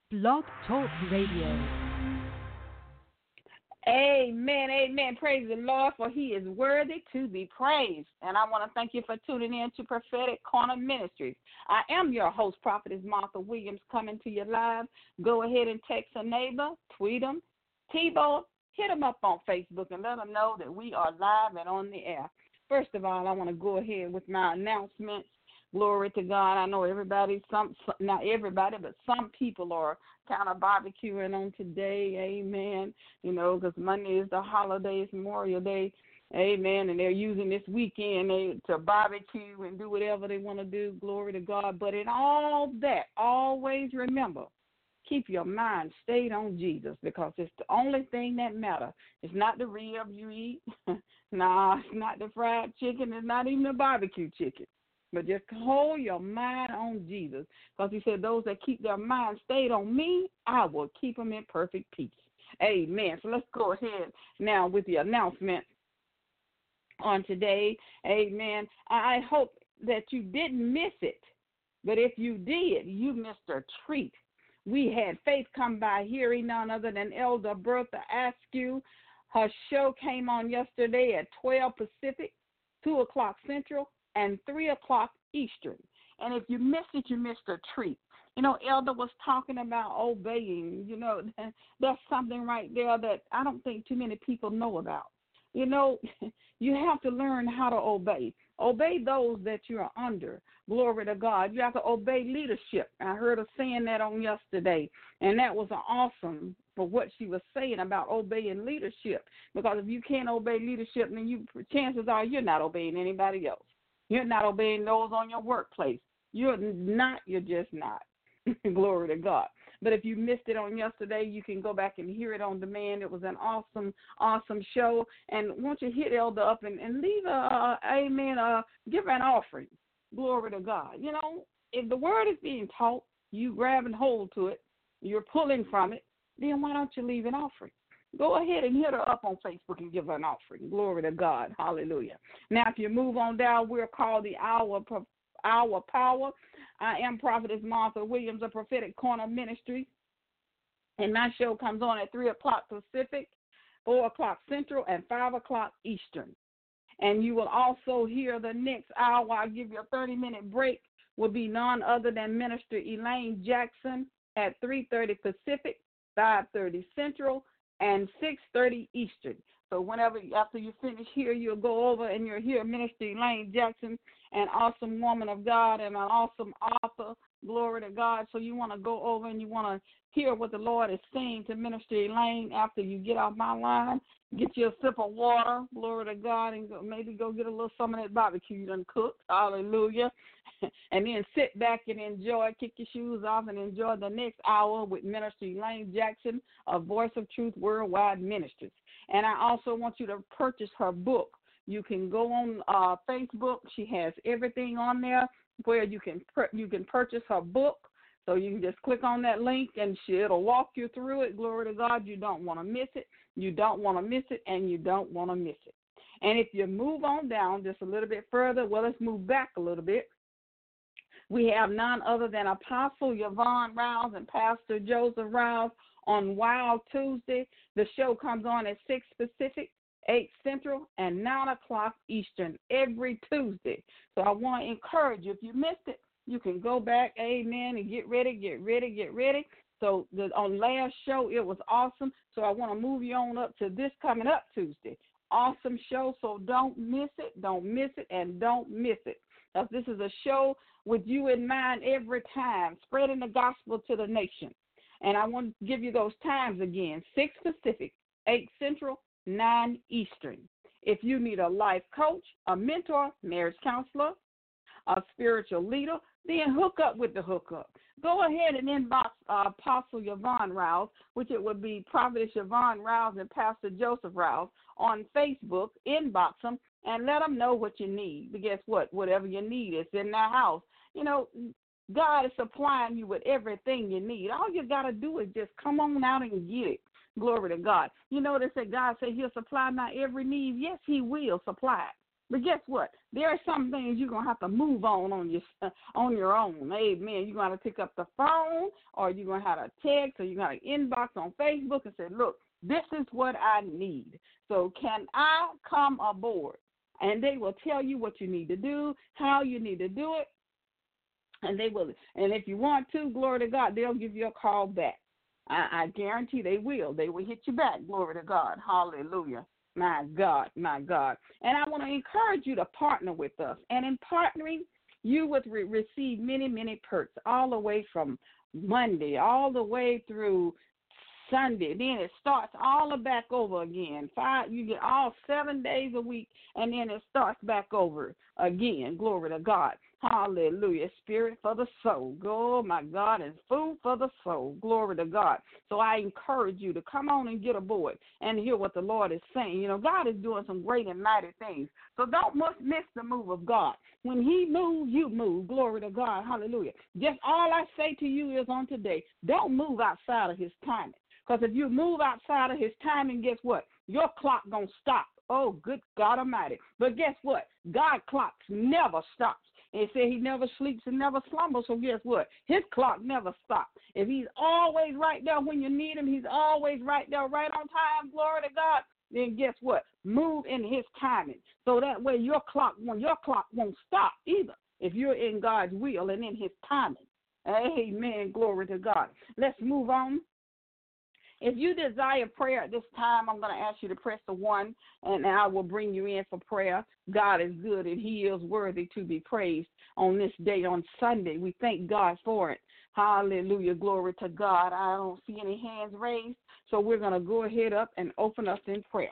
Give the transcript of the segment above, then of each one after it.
Blog Talk Radio. Amen, amen. Praise the Lord, for he is worthy to be praised. And I want to thank you for tuning in to Prophetic Corner Ministries. I am your host, Prophetess Martha Williams, coming to you live. Go ahead and text a neighbor, tweet them, T-Ball, hit them up on Facebook and let them know that we are live and on the air. First of all, I want to go ahead with my announcements. Glory to God. I know everybody, not everybody, but some people are kind of barbecuing on today. Amen. You know, because Monday is the holidays, Memorial Day. Amen. And they're using this weekend to barbecue and do whatever they want to do. Glory to God. But in all that, always remember, keep your mind stayed on Jesus, because it's the only thing that matters. It's not the rib you eat. Nah, it's not the fried chicken. It's not even the barbecue chicken. But just hold your mind on Jesus, because he said those that keep their mind stayed on me, I will keep them in perfect peace. Amen. So let's go ahead now with the announcement on today. Amen. I hope that you didn't miss it, but if you did, you missed a treat. We had Faith Come By Hearing, none other than Elder Bertha Askew. Her show came on yesterday at 12 Pacific, 2 o'clock Central, and 3 o'clock Eastern. And if you missed it, you missed a treat. You know, Elder was talking about obeying. You know, that's something right there that I don't think too many people know about. You know, you have to learn how to obey. Obey those that you're under. Glory to God. You have to obey leadership. I heard her saying that on yesterday, and that was awesome for what she was saying about obeying leadership. Because if you can't obey leadership, then chances are you're not obeying anybody else. You're not obeying those on your workplace. You're just not. Glory to God. But if you missed it on yesterday, you can go back and hear it on demand. It was an awesome, awesome show. And won't you hit Elder up and leave give her an offering. Glory to God. You know, if the word is being taught, you grab and hold to it, you're pulling from it, then why don't you leave an offering? Go ahead and hit her up on Facebook and give her an offering. Glory to God. Hallelujah. Now, if you move on down, we're called the Hour Power. I am Prophetess Martha Williams of Prophetic Corner Ministry, and my show comes on at 3 o'clock Pacific, 4 o'clock Central, and 5 o'clock Eastern. And you will also hear the next hour. I'll give you a 30-minute break. Will be none other than Minister Elaine Jackson at 3:30 Pacific, 5:30 Central, and 6:30 Eastern. So after you finish here, you'll go over and you'll hear Minister Elaine Jackson, an awesome woman of God and an awesome author. Glory to God. So you want to go over and you want to hear what the Lord is saying to Minister Elaine after you get off my line. Get you a sip of water, glory to God, and maybe go get a little some of that barbecue you done cooked. Hallelujah. And then sit back and enjoy, kick your shoes off, and enjoy the next hour with Minister Elaine Jackson of Voice of Truth Worldwide Ministries. And I also want you to purchase her book. You can go on Facebook. She has everything on there where you can purchase her book. So you can just click on that link, and it'll walk you through it. Glory to God. You don't want to miss it. You don't want to miss it, and you don't want to miss it. And if you move on down just a little bit further, well, let's move back a little bit. We have none other than Apostle Yvonne Rouse and Pastor Joseph Rouse on Wild Tuesday. The show comes on at 6 Pacific, 8 Central, and 9 o'clock Eastern every Tuesday. So I want to encourage you, if you missed it, you can go back, amen, and get ready. So on last show, it was awesome. So I want to move you on up to this coming up Tuesday. Awesome show, so don't miss it, and don't miss it. Because this is a show with you in mind every time, spreading the gospel to the nation. And I want to give you those times again, 6 Pacific, 8 Central, 9 Eastern. If you need a life coach, a mentor, marriage counselor, a spiritual leader, then hook up with the hookup. Go ahead and inbox Apostle Yvonne Rouse, which it would be Prophetess Yvonne Rouse and Pastor Joseph Rouse on Facebook. Inbox them and let them know what you need. But guess what? Whatever you need is in their house. You know, God is supplying you with everything you need. All you got to do is just come on out and get it. Glory to God. You know, they say God said he'll supply my every need. Yes, he will supply it. But guess what? There are some things you're going to have to move on your own. Amen. You're going to pick up the phone, or you're going to have a text, or you're going to inbox on Facebook and say, look, this is what I need. So can I come aboard? And they will tell you what you need to do, how you need to do it. And they will. And if you want to, glory to God, they'll give you a call back. I guarantee they will. They will hit you back. Glory to God. Hallelujah. My God, my God. And I want to encourage you to partner with us. And in partnering, you would receive many, many perks all the way from Monday, all the way through Sunday. Then it starts all back over again. You get all 7 days a week, and then it starts back over again. Glory to God. Hallelujah. Spirit for the soul. Oh, my God, and food for the soul. Glory to God. So I encourage you to come on and get aboard and hear what the Lord is saying. You know, God is doing some great and mighty things. So don't miss the move of God. When he moves, you move. Glory to God. Hallelujah. Just all I say to you is on today, don't move outside of his timing. Because if you move outside of his timing, guess what? Your clock going to stop. Oh, good God Almighty. But guess what? God clocks never stops. And it said he never sleeps and never slumbers. So guess what? His clock never stops. If he's always right there when you need him, he's always right there, right on time, glory to God, then guess what? Move in his timing. So that way your clock won't stop either if you're in God's will and in his timing. Amen. Glory to God. Let's move on. If you desire prayer at this time, I'm going to ask you to press the 1, and I will bring you in for prayer. God is good, and he is worthy to be praised on this day, on Sunday. We thank God for it. Hallelujah. Glory to God. I don't see any hands raised, so we're going to go ahead up and open us in prayer.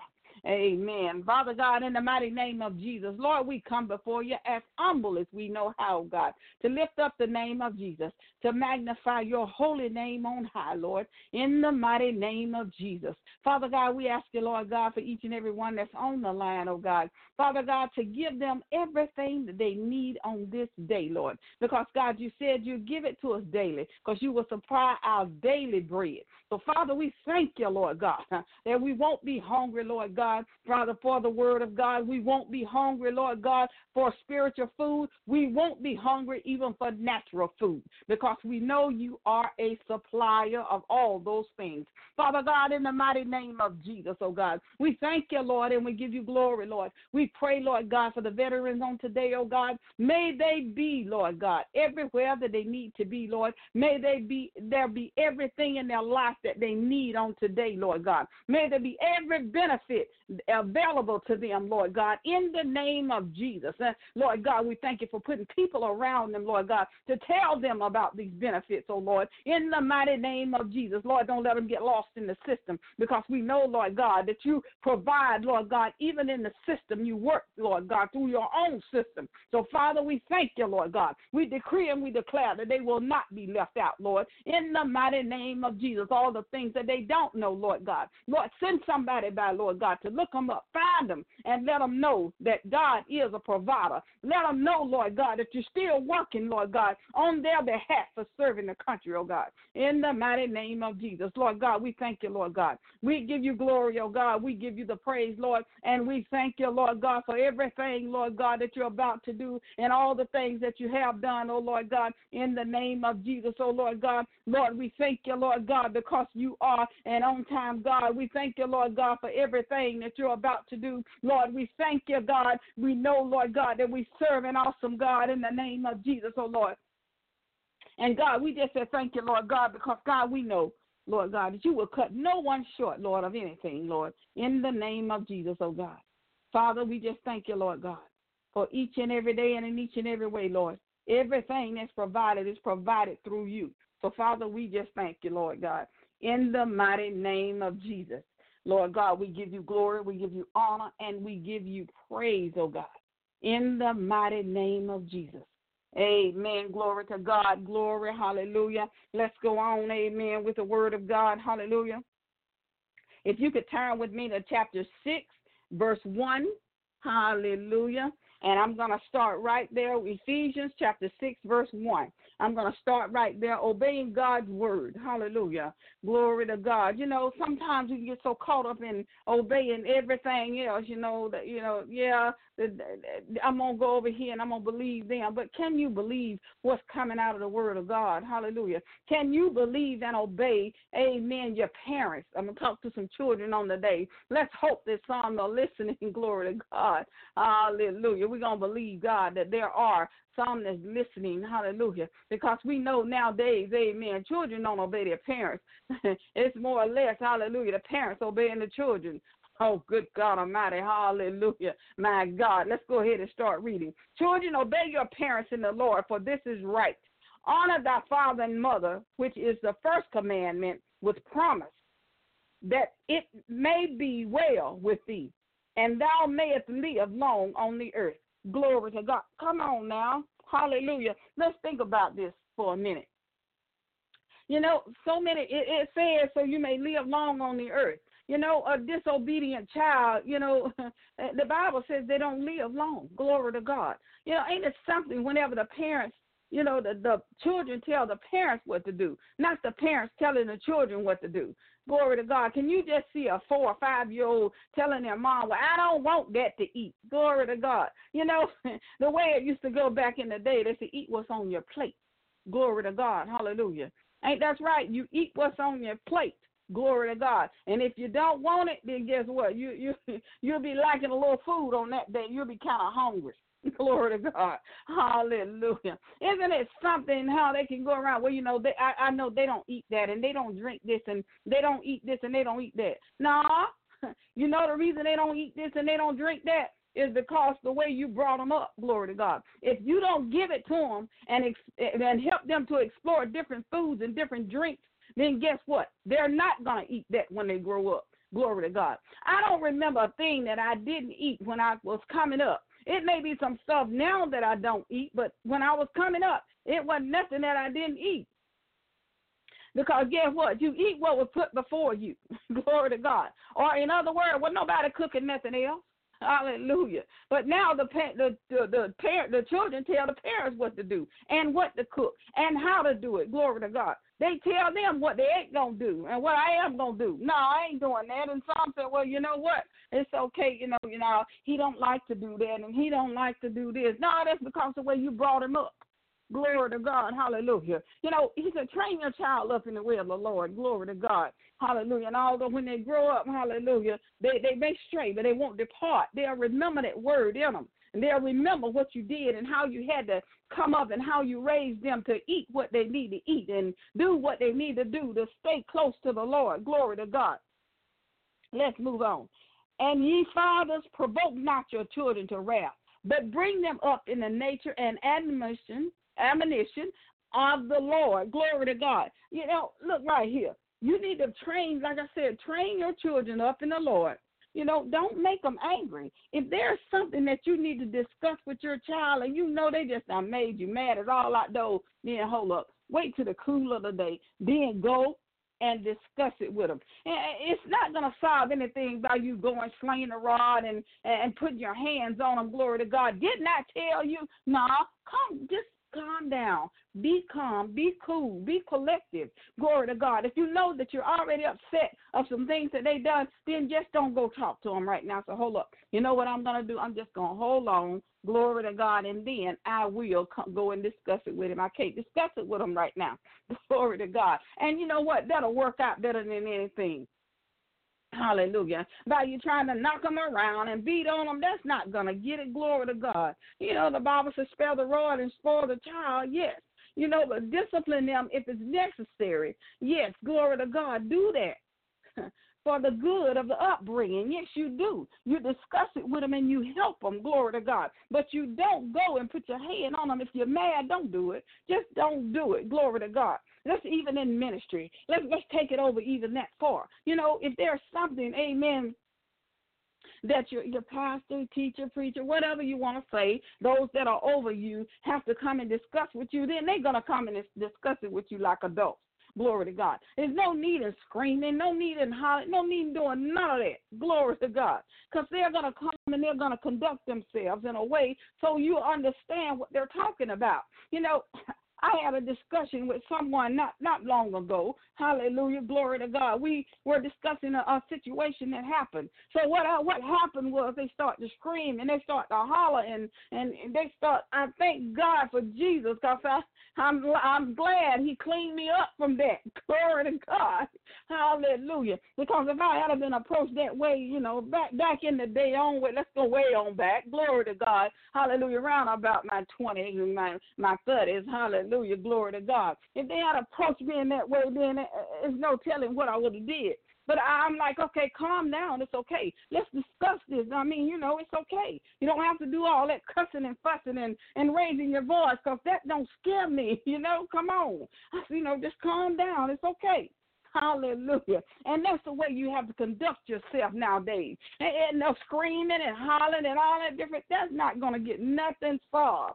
Amen. Father God, in the mighty name of Jesus, Lord, we come before you as humble as we know how, God, to lift up the name of Jesus, to magnify your holy name on high, Lord, in the mighty name of Jesus. Father God, we ask you, Lord God, for each and every one that's on the line, oh God, Father God, to give them everything that they need on this day, Lord, because, God, you said you give it to us daily because you will supply our daily bread. So, Father, we thank you, Lord God, that we won't be hungry, Lord God, Father, for the word of God. We won't be hungry, Lord God, for spiritual food. We won't be hungry even for natural food because we know you are a supplier of all those things. Father God, in the mighty name of Jesus, oh God, we thank you, Lord, and we give you glory, Lord. We pray, Lord God, for the veterans on today, oh God. May they be, Lord God, everywhere that they need to be, Lord. May there be everything in their life that they need on today, Lord God. May there be every benefit available to them, Lord God, in the name of Jesus. Lord God, we thank you for putting people around them, Lord God, to tell them about these benefits, oh Lord, in the mighty name of Jesus. Lord, don't let them get lost in the system because we know, Lord God, that you provide, Lord God, even in the system you work, Lord God, through your own system. So, Father, we thank you, Lord God. We decree and we declare that they will not be left out, Lord, in the mighty name of Jesus. All the things that they don't know, Lord God. Lord, send somebody by, Lord God, to look them up, find them, and let them know that God is a provider. Let them know, Lord God, that you're still working, Lord God, on their behalf for serving the country, oh God, in the mighty name of Jesus. Lord God, we thank you, Lord God. We give you glory, oh God. We give you the praise, Lord, and we thank you, Lord God, for everything, Lord God, that you're about to do and all the things that you have done, oh Lord God, in the name of Jesus, oh Lord God. Lord, we thank you, Lord God, because you are an on-time God. We thank you, Lord God, for everything that you're about to do. Lord, we thank you, God. We know, Lord God, that we serve an awesome God in the name of Jesus, oh Lord. And God, we just say thank you, Lord God, because, God, we know, Lord God, that you will cut no one short, Lord, of anything, Lord, in the name of Jesus, oh God. Father, we just thank you, Lord God, for each and every day and in each and every way, Lord. Everything that's provided is provided through you. So, Father, we just thank you, Lord God, in the mighty name of Jesus. Lord God, we give you glory, we give you honor, and we give you praise, oh God, in the mighty name of Jesus. Amen. Glory to God. Glory. Hallelujah. Let's go on, amen, with the word of God. Hallelujah. If you could turn with me to chapter 6, verse 1. Hallelujah. And I'm going to start right there, Ephesians chapter 6, verse 1. I'm going to start right there, obeying God's word. Hallelujah. Glory to God. You know, sometimes we get so caught up in obeying everything else, I'm going to go over here and I'm going to believe them. But can you believe what's coming out of the word of God? Hallelujah. Can you believe and obey, amen, your parents? I'm going to talk to some children on the day. Let's hope that some are listening. Glory to God. Hallelujah. We're going to believe, God, that there are some that's listening. Hallelujah. Because we know nowadays, amen, children don't obey their parents. It's more or less, hallelujah, the parents obeying the children. Oh, good God Almighty, hallelujah. My God, let's go ahead and start reading. Children, obey your parents in the Lord, for this is right. Honor thy father and mother, which is the first commandment with promise, that it may be well with thee, and thou mayest live long on the earth. Glory to God. Come on now. Hallelujah. Let's think about this for a minute. You know, so many, it says, so you may live long on the earth. You know, a disobedient child, you know, the Bible says they don't live long. Glory to God. You know, ain't it something whenever the parents, you know, the children tell the parents what to do, not the parents telling the children what to do. Glory to God. Can you just see a 4 or 5 year old telling their mom, well, I don't want that to eat. Glory to God. You know, the way it used to go back in the day, they say, eat what's on your plate. Glory to God. Hallelujah. Ain't that right? You eat what's on your plate. Glory to God. And if you don't want it, then guess what? You'll be liking a little food on that day. You'll be kind of hungry. Glory to God. Hallelujah. Isn't it something how they can go around? Well, you know, I know they don't eat that and they don't drink this and they don't eat this and they don't eat that. Nah, you know the reason they don't eat this and they don't drink that is because the way you brought them up. Glory to God. If you don't give it to them and help them to explore different foods and different drinks, then guess what? They're not going to eat that when they grow up. Glory to God. I don't remember a thing that I didn't eat when I was coming up. It may be some stuff now that I don't eat, but when I was coming up, it wasn't nothing that I didn't eat. Because guess what? You eat what was put before you. Glory to God. Or in other words, well, nobody cooking nothing else. Hallelujah. But now the children tell the parents what to do and what to cook and how to do it. Glory to God. They tell them what they ain't going to do and what I am going to do. No, I ain't doing that. And some say, well, you know what? It's okay. You know, he don't like to do that and he don't like to do this. No, that's because of the way you brought him up. Glory to God. Hallelujah. You know, he said, train your child up in the way of the Lord. Glory to God. Hallelujah. And although when they grow up, hallelujah, they may stray, but they won't depart. They'll remember that word in them. And they'll remember what you did and how you had to come up and how you raised them to eat what they need to eat and do what they need to do to stay close to the Lord. Glory to God. Let's move on. And ye fathers, provoke not your children to wrath, but bring them up in the nature and admonition of the Lord. Glory to God. You know, look right here. You need to train, like I said, train your children up in the Lord. You know, don't make them angry. If there's something that you need to discuss with your child and you know they just done made you mad as all outdoors, then hold up. Wait till the cool of the day. Then go and discuss it with them. And it's not going to solve anything by you going slinging a rod and putting your hands on them. Glory to God. Didn't I tell you? Nah, just calm down. Be calm. Be cool. Be collective. Glory to God. If you know that you're already upset of some things that they done, then just don't go talk to them right now. So hold up. You know what I'm going to do? I'm just going to hold on. Glory to God. And then I will go and discuss it with him. I can't discuss it with him right now. Glory to God. And you know what? That'll work out better than anything. Hallelujah. By you trying to knock them around and beat on them, that's not going to get it. Glory to God. You know, the Bible says spare the rod and spoil the child. Yes. You know, but discipline them if it's necessary. Yes, glory to God. Do that for the good of the upbringing. Yes, you do. You discuss it with them and you help them. Glory to God. But you don't go and put your hand on them. If you're mad, don't do it. Just don't do it. Glory to God. That's even in ministry. Let's take it over even that far. You know, if there's something, amen, that your pastor, teacher, preacher, whatever you want to say, those that are over you have to come and discuss with you, then they're going to come and discuss it with you like adults. Glory to God. There's no need in screaming, no need in hollering, no need in doing none of that. Glory to God. Because they're going to come and they're going to conduct themselves in a way so you understand what they're talking about. You know, I had a discussion with someone not long ago. Hallelujah, glory to God. We were discussing a situation that happened. So what happened was they start to scream and they start to holler and they start. I thank God for Jesus because I'm glad He cleaned me up from that. Glory to God. Hallelujah. Because if I had been approached that way, back in the day on, let's go way on back. Glory to God. Hallelujah. Around about my 20s and my 30s. Hallelujah. Glory to God. If they had approached me in that way, then there's no telling what I would have did. But I'm like, okay, calm down. It's okay. Let's discuss this. I mean, it's okay. You don't have to do all that cussing and fussing and raising your voice because that don't scare me. Come on. Just calm down. It's okay. Hallelujah. And that's the way you have to conduct yourself nowadays. And no screaming and hollering and all that different, that's not going to get nothing solved.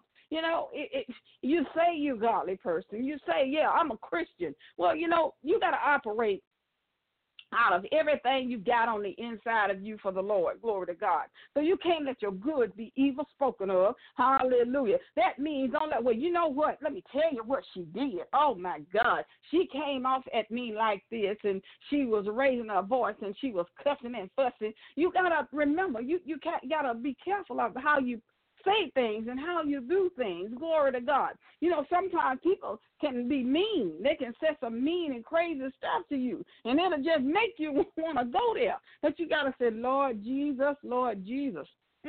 You say you're a godly person. You say, yeah, I'm a Christian. Well, you got to operate out of everything you got on the inside of you for the Lord. Glory to God. So you can't let your goods be evil spoken of. Hallelujah. That means don't let, well, you know what? Let me tell you what she did. Oh, my God. She came off at me like this, and she was raising her voice, and she was cussing and fussing. You got to remember, you got to be careful of how you say things and how you do things. Glory to God. Sometimes people can be mean. They can say some mean and crazy stuff to you, and it'll just make you want to go there. But you got to say, Lord Jesus, Lord Jesus.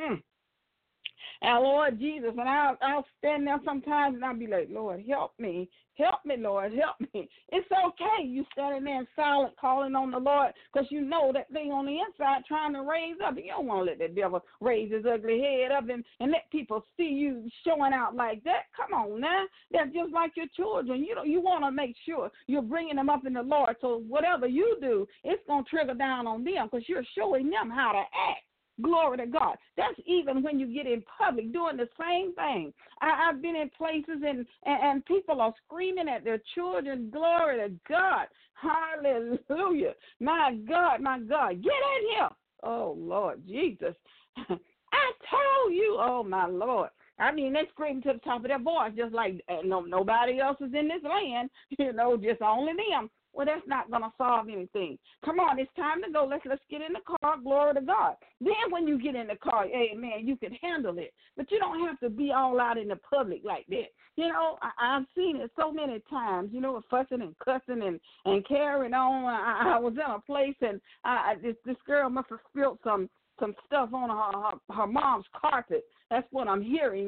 And Lord Jesus, and I'll stand there sometimes and I'll be like, Lord, help me, Lord, help me. It's okay. You standing there in silent, calling on the Lord, because you know that thing on the inside trying to raise up. You don't want to let that devil raise his ugly head up and let people see you showing out like that. Come on now. That's just like your children. You want to make sure you're bringing them up in the Lord, so whatever you do, it's going to trigger down on them because you're showing them how to act. Glory to God. That's even when you get in public doing the same thing. I've been in places and people are screaming at their children. Glory to God. Hallelujah. My God, get in here. Oh, Lord Jesus. I told you. Oh, my Lord. I mean, they scream to the top of their voice just like nobody else is in this land, just only them. Well, that's not going to solve anything. Come on, it's time to go. Let's get in the car. Glory to God. Then when you get in the car, amen, you can handle it. But you don't have to be all out in the public like that. I've seen it so many times, fussing and cussing and carrying on. I was in a place and this girl must have spilled some stuff on her mom's carpet. That's what I'm hearing,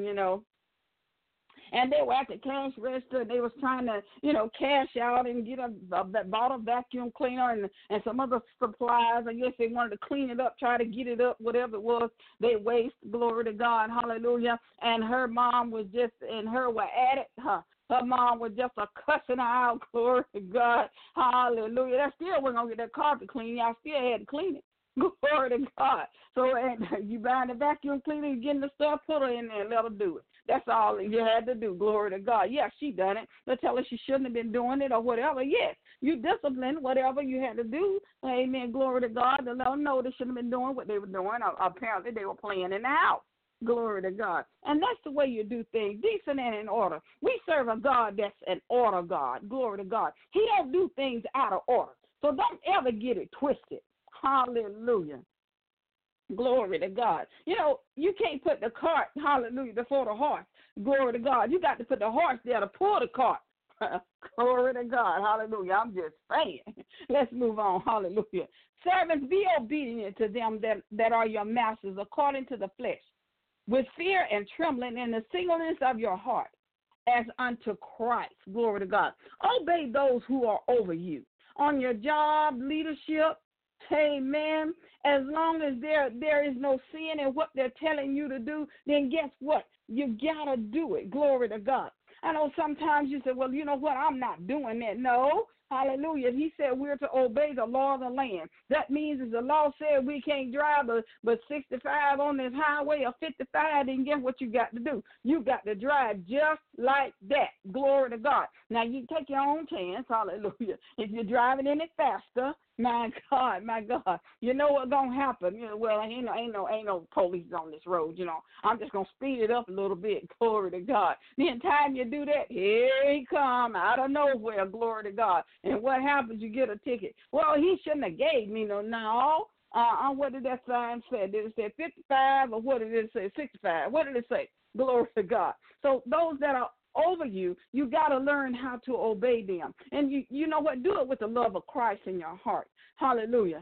And they were at the cash register. They was trying to, cash out and get bought a vacuum cleaner and some other supplies. I guess they wanted to clean it up, try to get it up, whatever it was. They waste. Glory to God. Hallelujah. And her mom was just, and her were at it. Her mom was just a cussing her out. Glory to God. Hallelujah. That still wasn't going to get that carpet clean. Y'all still had to clean it. Glory to God. So and you buying the vacuum cleaner, you getting the stuff, put her in there and let her do it. That's all you had to do. Glory to God. Yeah, she done it. They'll tell her she shouldn't have been doing it or whatever. Yes, you disciplined whatever you had to do. Amen. Glory to God. To let them know they shouldn't have been doing what they were doing. Apparently they were playing in the house. Glory to God. And that's the way you do things, decent and in order. We serve a God that's an order God. Glory to God. He don't do things out of order. So don't ever get it twisted. Hallelujah. Glory to God. You can't put the cart, hallelujah, before the horse. Glory to God. You got to put the horse there to pull the cart. Glory to God. Hallelujah. I'm just saying. Let's move on. Hallelujah. Servants, be obedient to them that are your masters according to the flesh, with fear and trembling in the singleness of your heart, as unto Christ. Glory to God. Obey those who are over you. On your job, leadership, amen. As long as there is no sin in what they're telling you to do, then guess what? You got to do it. Glory to God. I know sometimes you say, well, you know what? I'm not doing that. No, Hallelujah. He said we're to obey the law of the land. That means if the law said we can't drive but 65 on this highway or 55, then guess what you got to do? You got to drive just like that. Glory to God. Now, you take your own chance. Hallelujah. If you're driving any faster, my God, my God, you know what's gonna happen? You know, well, ain't no police on this road. You know, I'm just gonna speed it up a little bit. Glory to God. Then time you do that, here he come out of nowhere. Glory to God. And what happens? You get a ticket. Well, he shouldn't have gave me no. What did that sign say? Did it say 55 or what did it say? 65. What did it say? Glory to God. So those that are over you, you got to learn how to obey them. And you know what? Do it with the love of Christ in your heart. Hallelujah.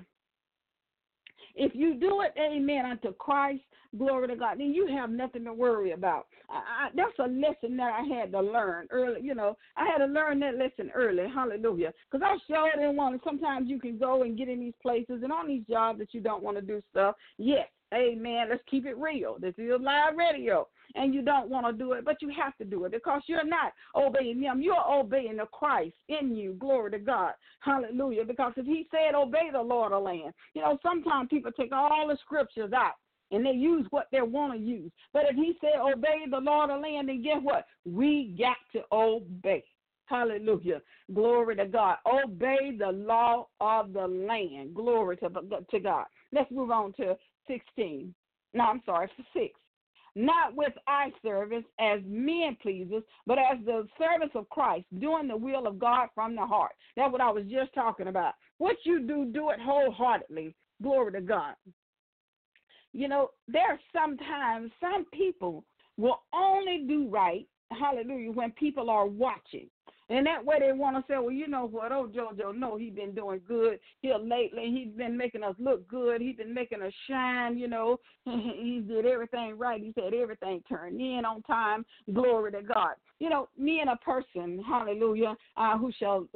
If you do it, amen, unto Christ, glory to God, then you have nothing to worry about. That's a lesson that I had to learn early. You know, I had to learn that lesson early. Hallelujah. Because I sure didn't want to. Sometimes you can go and get in these places and on these jobs that you don't want to do stuff. Yes, amen, let's keep it real. This is live radio. And you don't want to do it, but you have to do it because you're not obeying him. You're obeying the Christ in you. Glory to God. Hallelujah. Because if he said, obey the Lord of the land, you know, sometimes people take all the scriptures out and they use what they want to use. But if he said, obey the Lord of the land, then guess what? We got to obey. Hallelujah. Glory to God. Obey the law of the land. Glory to God. Let's move on to 16. No, I'm sorry, 6. Not with eye service as men pleasers, but as the service of Christ, doing the will of God from the heart. That's what I was just talking about. What you do it wholeheartedly. Glory to God. You know, there are sometimes some people will only do right, hallelujah, when people are watching. And that way they want to say, well, you know what, oh, JoJo, no, he's been doing good here lately. He's been making us look good. He's been making us shine, you know. He did everything right. He said everything turned in on time. Glory to God. You know, me and a person, hallelujah, who shall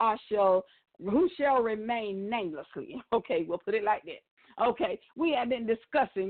remain namelessly. Okay, we'll put it like that. Okay, we have been discussing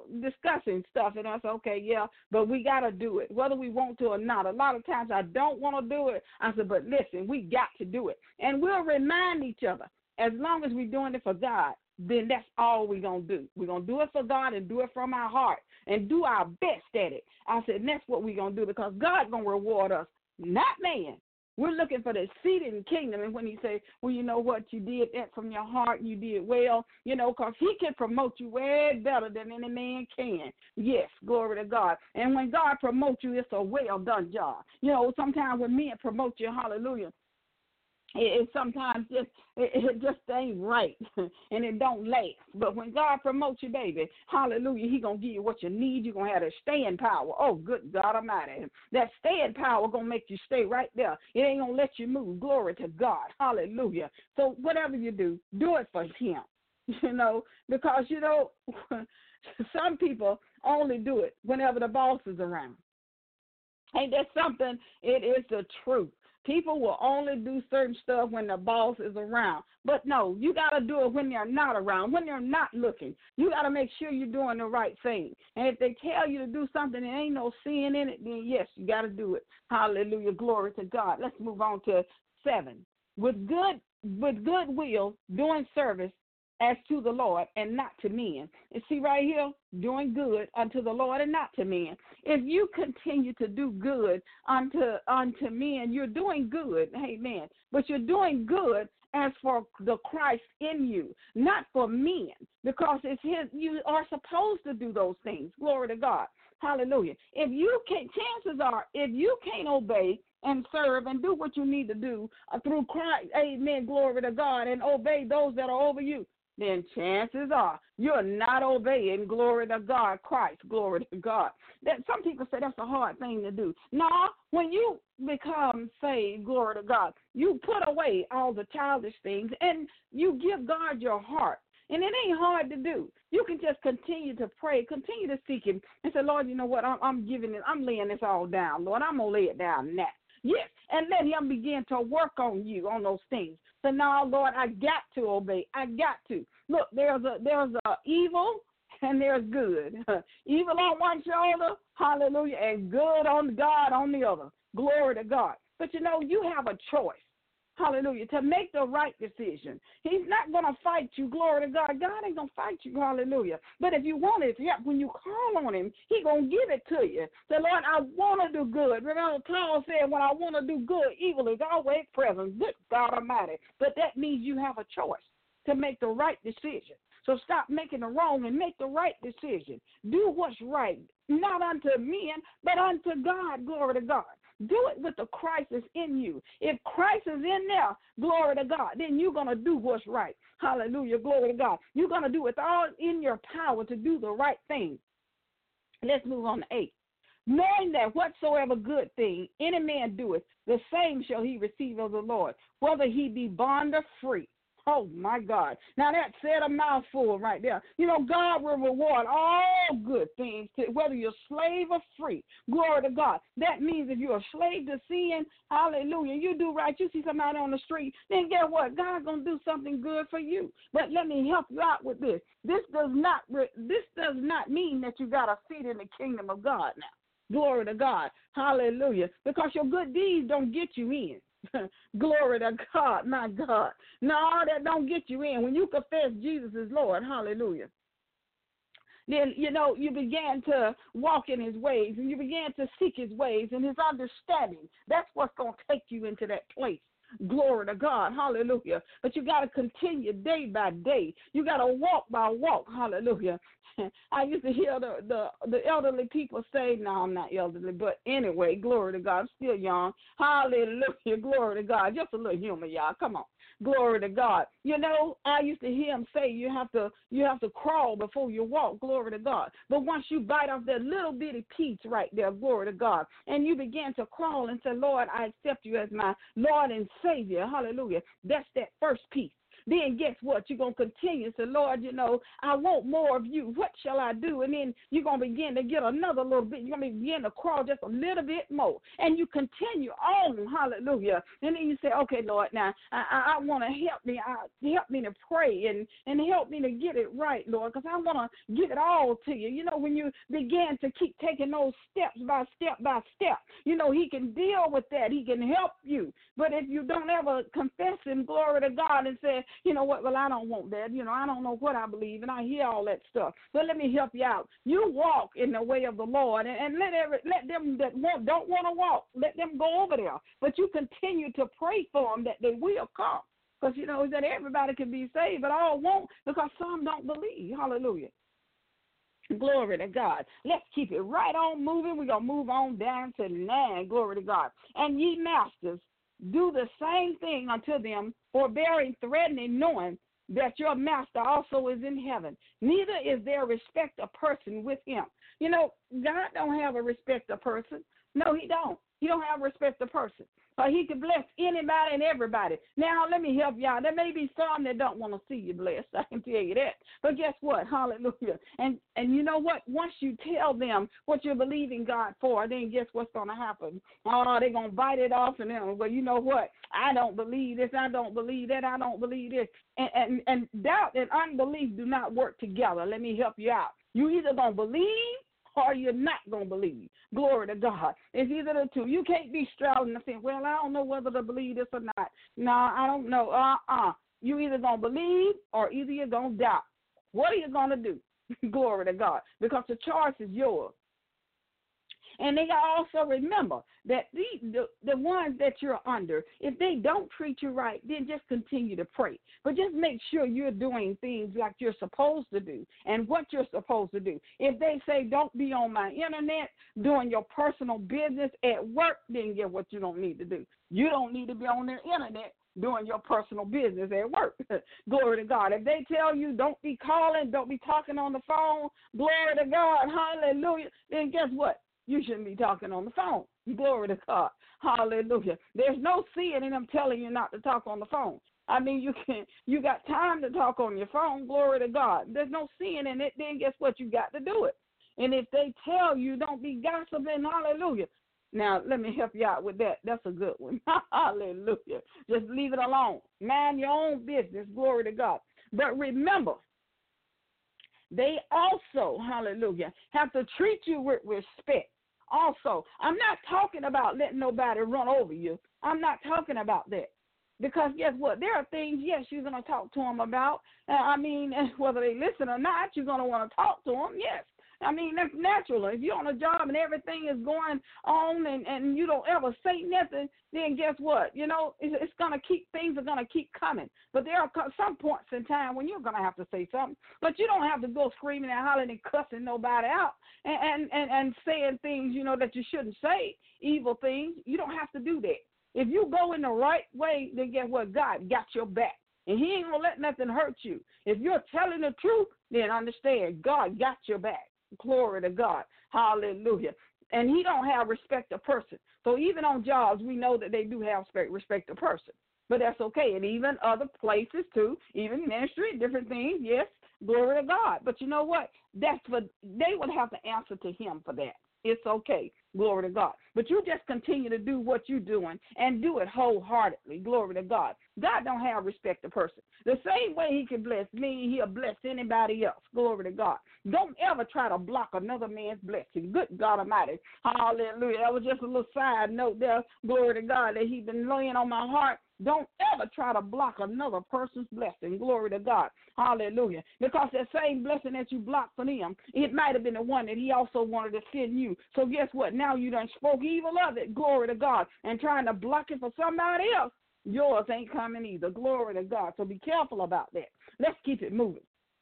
stuff, and I said, okay, yeah, but we got to do it, whether we want to or not. A lot of times I don't want to do it. I said, but listen, we got to do it. And we'll remind each other, as long as we're doing it for God, then that's all we're going to do. We're going to do it for God and do it from our heart and do our best at it. I said, and that's what we're going to do because God's going to reward us, not man. We're looking for the seat in the kingdom. And when he say, well, you know what, you did that from your heart, you did well, you know, because he can promote you way better than any man can. Yes, glory to God. And when God promotes you, it's a well done job. You know, sometimes when men promote you, hallelujah, it sometimes it just ain't right and it don't last. But when God promotes you, baby, hallelujah, he going to give you what you need. You're going to have that staying power. Oh, good God Almighty. That staying power going to make you stay right there. It ain't going to let you move. Glory to God. Hallelujah. So whatever you do it for him, you know, because, you know, some people only do it whenever the boss is around. Ain't that something? It is the truth. People will only do certain stuff when the boss is around. But no, you got to do it when they're not around, when they're not looking. You got to make sure you're doing the right thing. And if they tell you to do something and ain't no sin in it, then yes, you got to do it. Hallelujah, glory to God. Let's move on to 7. With goodwill, doing service as to the Lord and not to men. And see right here, doing good unto the Lord and not to men. If you continue to do good unto men, you're doing good, amen. But you're doing good as for the Christ in you, not for men, because it's his. You are supposed to do those things. Glory to God. Hallelujah. If you can't, chances are, if you can't obey and serve and do what you need to do through Christ, amen, glory to God, and obey those that are over you, then chances are you're not obeying, glory to God, Christ, glory to God. That some people say that's a hard thing to do. No, when you become saved, glory to God, you put away all the childish things and you give God your heart. And it ain't hard to do. You can just continue to pray, continue to seek him, and say, Lord, you know what, I'm laying this all down, Lord. I'm going to lay it down now. Yes, and let him begin to work on you on those things. So now, Lord, I got to obey. I got to. Look, there's a evil and there's good. Evil on one shoulder, hallelujah, and good on God on the other. Glory to God. But, you know, you have a choice. hallelujah, to make the right decision. He's not going to fight you, glory to God. God ain't going to fight you, hallelujah. But if you want his help, when you call on him, he going to give it to you. Say, Lord, I want to do good. Remember, Paul said, when I want to do good, evil is always present. Good God Almighty. But that means you have a choice to make the right decision. So stop making the wrong and make the right decision. Do what's right, not unto men, but unto God, glory to God. Do it with the Christ that's in you. If Christ is in there, glory to God, then you're going to do what's right. Hallelujah, glory to God. You're going to do it all in your power to do the right thing. Let's move on to 8. Knowing that whatsoever good thing any man doeth, the same shall he receive of the Lord, whether he be bond or free. Oh, my God. Now, that said a mouthful right there. You know, God will reward all good things, whether you're slave or free. Glory to God. That means if you're a slave to sin, hallelujah, you do right, you see somebody on the street, then guess what? God's going to do something good for you. But let me help you out with this. This does not mean that you got a seat in the kingdom of God now. Glory to God. Hallelujah. Because your good deeds don't get you in. Glory to God, my God. No, that don't get you in. When you confess Jesus is Lord, hallelujah, then, you know, you began to walk in his ways, and you began to seek his ways and his understanding. That's what's going to take you into that place. Glory to God, hallelujah. But you got to continue day by day. You got to walk by walk, hallelujah. I used to hear the elderly people say, no, I'm not elderly, but anyway, glory to God, I'm still young. Hallelujah, glory to God. Just a little humor, y'all. Come on. Glory to God. You know, I used to hear him say you have to crawl before you walk, glory to God. But once you bite off that little bitty piece right there, glory to God, and you begin to crawl and say, Lord, I accept you as my Lord and Savior, hallelujah, that's that first piece. Then guess what? You're going to continue to say, Lord, you know, I want more of you. What shall I do? And then you're going to begin to get another little bit. You're going to begin to crawl just a little bit more. And you continue on, hallelujah. And then you say, okay, Lord, now I want to help me to pray and help me to get it right, Lord, because I want to give it all to you. You know, when you begin to keep taking those steps by step, you know, he can deal with that. He can help you. But if you don't ever confess him, glory to God, and say, you know what, well, I don't want that. You know, I don't know what I believe, and I hear all that stuff. But let me help you out. You walk in the way of the Lord, and let them that don't want to walk, let them go over there. But you continue to pray for them that they will come. Because, you know, that everybody can be saved, but all won't because some don't believe. Hallelujah. Glory to God. Let's keep it right on moving. We're going to move on down to 9. Glory to God. And ye masters, do the same thing unto them, forbearing, threatening, knowing that your master also is in heaven. Neither is there respect of person with him. You know, God don't have a respect of person. No, he don't. He don't have respect of person. He can bless anybody and everybody. Now, let me help y'all. There may be some that don't want to see you blessed. I can tell you that. But guess what? Hallelujah. And you know what? Once you tell them what you're believing God for, then guess what's going to happen? Oh, they're going to bite it off and then, well, you know what? I don't believe this. I don't believe that. I don't believe this. And doubt and unbelief do not work together. Let me help you out. You either going to believe or you're not going to believe. Glory to God. It's either the two. You can't be straddling and saying, well, I don't know whether to believe this or not. No, I don't know. You either going to believe or either you're going to doubt. What are you going to do? Glory to God. Because the choice is yours. And they also remember that the ones that you're under, if they don't treat you right, then just continue to pray. But just make sure you're doing things like you're supposed to do and what you're supposed to do. If they say don't be on my internet doing your personal business at work, then get what you don't need to do. You don't need to be on their internet doing your personal business at work. Glory to God. If they tell you don't be calling, don't be talking on the phone, glory to God, hallelujah, then guess what? You shouldn't be talking on the phone. Glory to God. Hallelujah. There's no sin in them telling you not to talk on the phone. I mean, you got time to talk on your phone. Glory to God. There's no sin in it. Then guess what? You got to do it. And if they tell you don't be gossiping, hallelujah. Now, let me help you out with that. That's a good one. Hallelujah. Just leave it alone. Mind your own business. Glory to God. But remember, they also, hallelujah, have to treat you with respect. Also, I'm not talking about letting nobody run over you. I'm not talking about that. Because guess what? There are things, yes, you're going to talk to them about. I mean, whether they listen or not, you're going to want to talk to them, yes. I mean, that's natural. If you're on a job and everything is going on and you don't ever say nothing, then guess what? You know, it's going to keep, things are going to keep coming. But there are some points in time when you're going to have to say something. But you don't have to go screaming and hollering and cussing nobody out and saying things, you know, that you shouldn't say, evil things. You don't have to do that. If you go in the right way, then guess what? God got your back. And he ain't going to let nothing hurt you. If you're telling the truth, then understand God got your back. Glory to God. Hallelujah. And he don't have respect of person. So even on jobs, we know that they do have respect of person. But that's okay. And even other places too, even ministry, different things, yes, glory to God. But you know what? They would have to answer to him for that. It's okay. Glory to God. But you just continue to do what you're doing and do it wholeheartedly. Glory to God. God don't have respect of person. The same way he can bless me, he'll bless anybody else. Glory to God. Don't ever try to block another man's blessing. Good God Almighty. Hallelujah. That was just a little side note there. Glory to God that he's been laying on my heart. Don't ever try to block another person's blessing. Glory to God. Hallelujah. Because that same blessing that you blocked for them, it might have been the one that he also wanted to send you. So guess what? Now you done spoke evil of it. Glory to God. And trying to block it for somebody else, yours ain't coming either. Glory to God. So be careful about that. Let's keep it moving.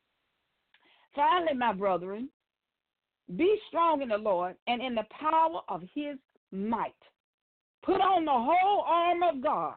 Finally, my brethren, be strong in the Lord and in the power of his might. Put on the whole armor of God,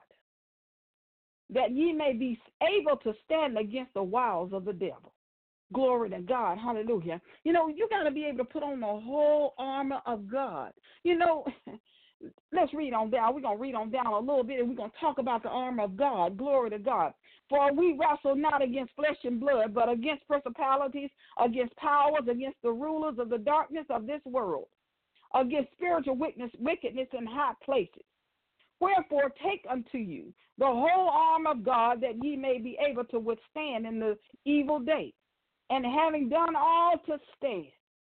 that ye may be able to stand against the wiles of the devil. Glory to God. Hallelujah. You know, you got to be able to put on the whole armor of God. You know, let's read on down. We're going to read on down a little bit, and we're going to talk about the armor of God. Glory to God. For we wrestle not against flesh and blood, but against principalities, against powers, against the rulers of the darkness of this world, against spiritual wickedness in high places. Wherefore take unto you the whole armor of God, that ye may be able to withstand in the evil day. And having done all to stand,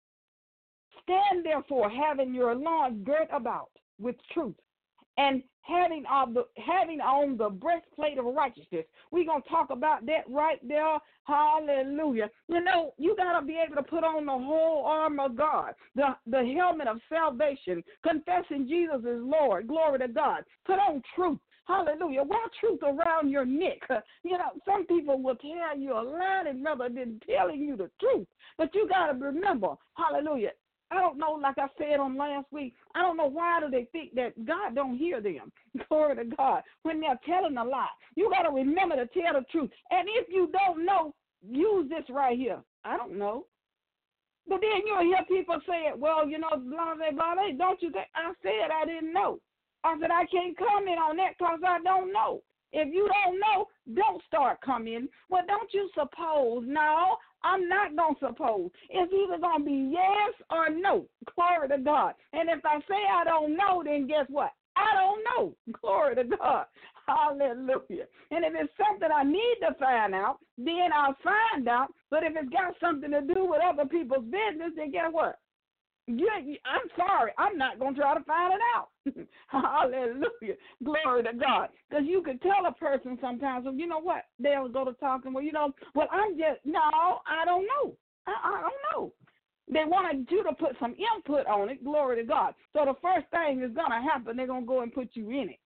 stand therefore, having your loins girt about with truth, and having on the breastplate of righteousness. We're going to talk about that right there. Hallelujah. You know, you got to be able to put on the whole armor of God, the helmet of salvation, confessing Jesus is Lord. Glory to God. Put on truth. Hallelujah. Wear truth around your neck. You know, some people will tell you a lie and rather than telling you the truth. But you got to remember, hallelujah, I don't know, like I said on last week, I don't know why do they think that God don't hear them. Glory to God. When they're telling a lie, you got to remember to tell the truth. And if you don't know, use this right here. I don't know. But then you'll hear people say it, well, you know, blah, blah, blah, blah. Don't you think? I said I didn't know. I said I can't comment on that because I don't know. If you don't know, don't start commenting. Well, don't you suppose? No, I'm not going to suppose. It's either going to be yes or no. Glory to God. And if I say I don't know, then guess what? I don't know. Glory to God. Hallelujah. And if it's something I need to find out, then I'll find out. But if it's got something to do with other people's business, then guess what? Yeah, I'm sorry. I'm not going to try to find it out. Hallelujah. Glory to God. Because you could tell a person sometimes, well, you know what? They'll go to talking, well, you know, well, no, I don't know. I don't know. They wanted you to put some input on it. Glory to God. So the first thing is going to happen, they're going to go and put you in it.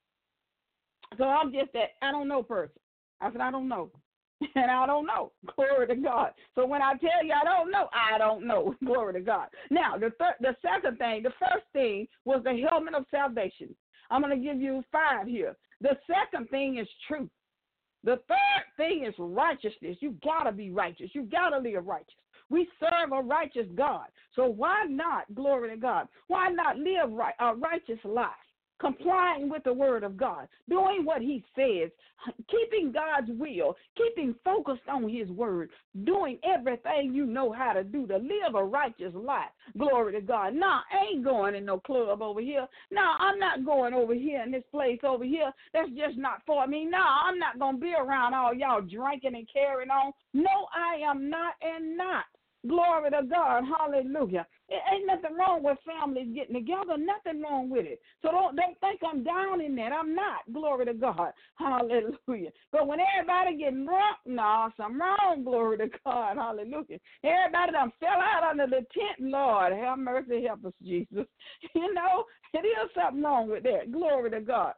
So I'm just that I don't know person. I said, I don't know. And I don't know. Glory to God. So when I tell you I don't know. Glory to God. Now, the second thing, the first thing was the helmet of salvation. I'm going to give you 5 here. The second thing is truth. The third thing is righteousness. You got to be righteous. You got to live righteous. We serve a righteous God. So why not, glory to God, why not live a righteous life? Complying with the word of God, doing what he says, keeping God's will, keeping focused on his word, doing everything you know how to do to live a righteous life. Glory to God. Nah, I ain't going in no club over here. Nah, I'm not going over here in this place over here. That's just not for me. Nah, I'm not going to be around all y'all drinking and carrying on. No, I am not and not. Glory to God. Hallelujah. It ain't nothing wrong with families getting together. Nothing wrong with it. So don't think I'm down in that. I'm not. Glory to God. Hallelujah. But when everybody getting drunk, no, something wrong. Glory to God. Hallelujah. Everybody done fell out under the tent. Lord, have mercy. Help us, Jesus. You know, it is something wrong with that. Glory to God.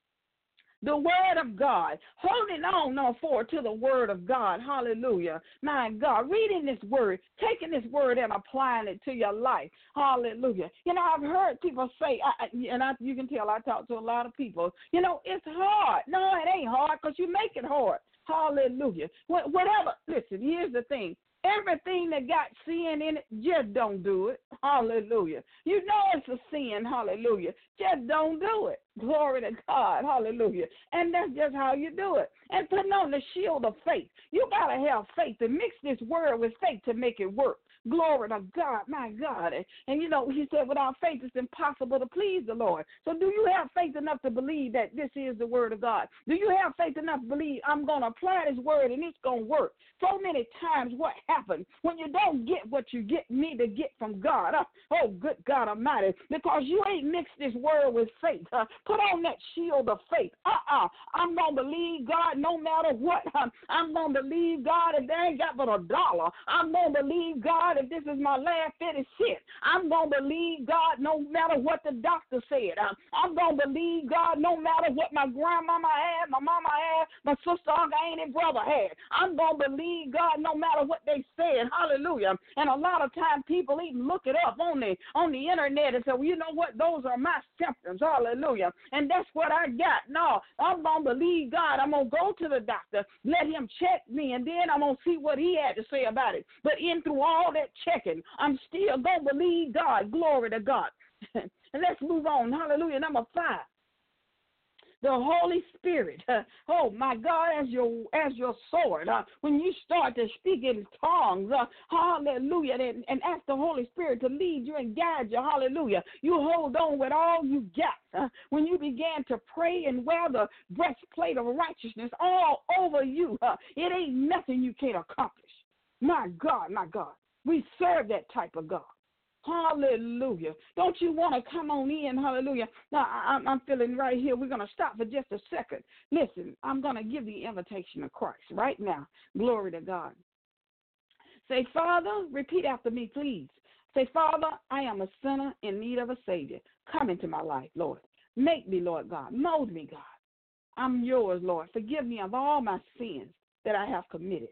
The word of God, holding on forward to the word of God. Hallelujah. My God, reading this word, taking this word and applying it to your life. Hallelujah. You know, I've heard people say, you can tell I talk to a lot of people, you know, it's hard. No, it ain't hard because you make it hard. Hallelujah. Whatever. Listen, here's the thing. Everything that got sin in it, just don't do it. Hallelujah. You know it's a sin. Hallelujah. Just don't do it. Glory to God. Hallelujah. And that's just how you do it. And putting on the shield of faith. You got to have faith to mix this word with faith to make it work. Glory to God, my God. And you know, he said, without faith, it's impossible to please the Lord. So do you have faith enough to believe that this is the word of God? Do you have faith enough to believe I'm going to apply this word and it's going to work? So many times what happens when you don't get what you need to get from God? Oh, good God Almighty, because you ain't mixed this word with faith. Put on that shield of faith. I'm going to believe God no matter what. I'm going to believe God if they ain't got but $1. I'm going to believe God if this is my last 50 cents. I'm going to believe God no matter what the doctor said. I'm going to believe God no matter what my grandmama had, my mama had, my sister, uncle, auntie, brother had. I'm going to believe God no matter what they said. Hallelujah. And a lot of times people even look it up on the internet and say, well, you know what? Those are my symptoms. Hallelujah. And that's what I got. No, I'm going to believe God. I'm going to go to the doctor, let him check me, and then I'm going to see what he had to say about it. But in through all that checking, I'm still going to believe God. Glory to God. And let's move on. Hallelujah. Number 5. The Holy Spirit, oh my God, as your sword. When you start to speak in tongues, hallelujah, and ask the Holy Spirit to lead you and guide you, hallelujah. You hold on with all you got. When you began to pray and wear the breastplate of righteousness all over you, it ain't nothing you can't accomplish. My God, we serve that type of God. Hallelujah. Don't you want to come on in? Hallelujah. Now, I'm feeling right here. We're going to stop for just a second. Listen, I'm going to give the invitation of Christ right now. Glory to God. Say, Father, repeat after me, please. Say, Father, I am a sinner in need of a Savior. Come into my life, Lord. Make me, Lord God. Mold me, God. I'm yours, Lord. Forgive me of all my sins that I have committed.